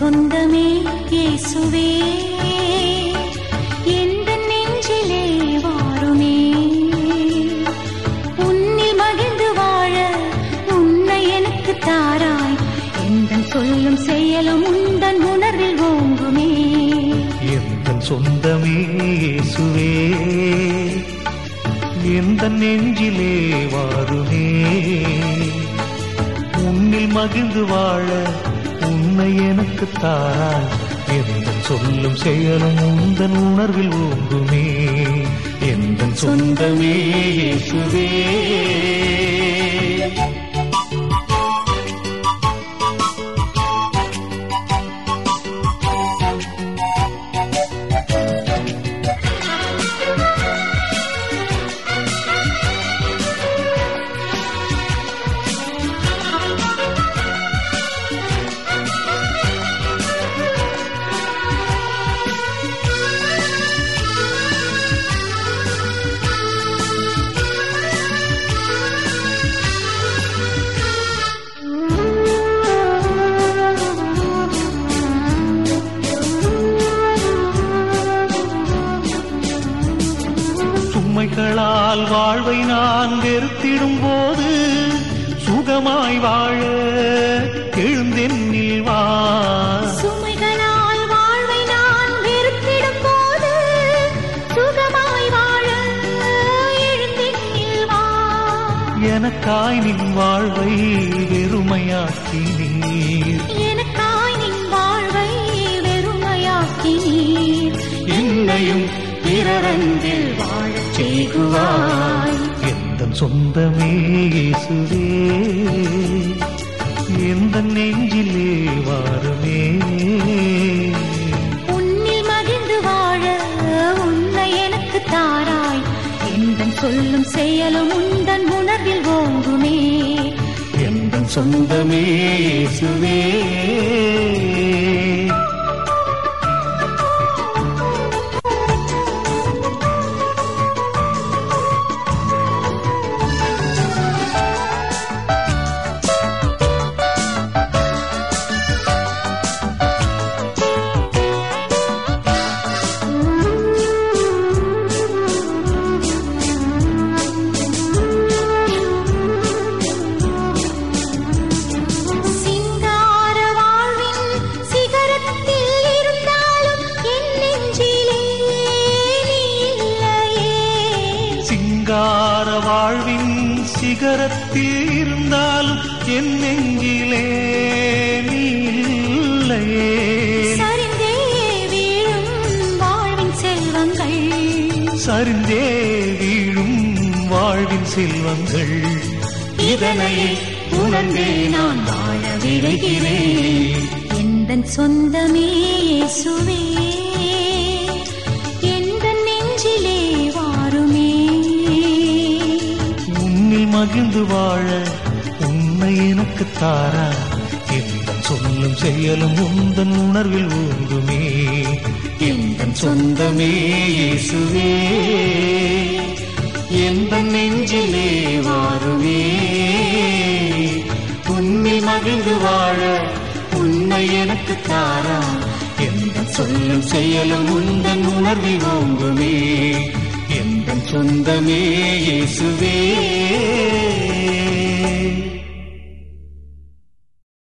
சொந்தமே இயேசுவே எந்தன் நெஞ்சிலே வாருமே உன்னில் மகிழ்ந்து வாழ உன்னை எனக்கு தாராய் எந்தன் சொல்லும் செயலும் உந்தன் உணர்வில் ஓங்குமே எந்தன் சொந்தமே இயேசுவே எந்தன் நெஞ்சிலே வாருமே உன்னில் மகிழ்ந்து வாழ உன்னை எனக்கு தாராய் எந்தன் சொல்லும் செயலும் உந்தன் உணர்வில் ஓங்குமே எந்தன் சொந்தமே இயேசுவே சுமைகளால் வாழ்வை நான் வெறுத்திடும் போது சுகமாய் வாழ எழுந்தென்னில் வா சுமைகளால் வாழ்வை நான் வெறுத்திடும் போது சுகமாய் வாழ எழுந்தென்னில் வா எனக்காய் நின் வாழ்வை வெறுமையாக்கினீர் எனக்காய் நின் வாழ்வை வெறுமையாக்கினீர் என்னையும் பிறரன்பில் வாழச் செய்குவாய் எந்தன் சொந்தமே இயேசுவே எந்தன் நெஞ்சிலே வாருமே உன்னில் மகிழ்ந்து வாழ உன்னை எனக்கு தாராய் எந்தன் சொல்லும் செயலும் உந்தன் உணர்வில் ஓங்குமே எந்தன் சொந்தமே இயேசுவே சிங்கார வாழ்வின் சிகரத்தில் இருந்தாலும் என் நெஞ்சிலே நீ இல்லையே சரிந்தே வீழும் வாழ்வின் செல்வங்கள் சரிந்தே வீழும் வாழ்வின் செல்வங்கள் இதனை உணர்ந்தே நான் வாழ விளைகிறேன் எந்தன் சொந்தமே இயேசுவே எந்தன் நெஞ்சிலே வாருமே உன்னில் மகிழ்ந்து வாழ உன்னை எனக்கு தாரா எந்தன் சொல்லும் செயலும் உந்தன் உணர்வில் ஊங்குமே எந்தன் சொந்தமே இயேசுவே எந்தன் நெஞ்சிலே வாருமே உன்னில் மகிழ்ந்து வாழ உன்னை எனக்கு தாரா எந்தன் சொல்லும் செயலும் உந்தன் உணர்வில் ஓங்குமே எந்தன் சொந்தமே இயேசுவே.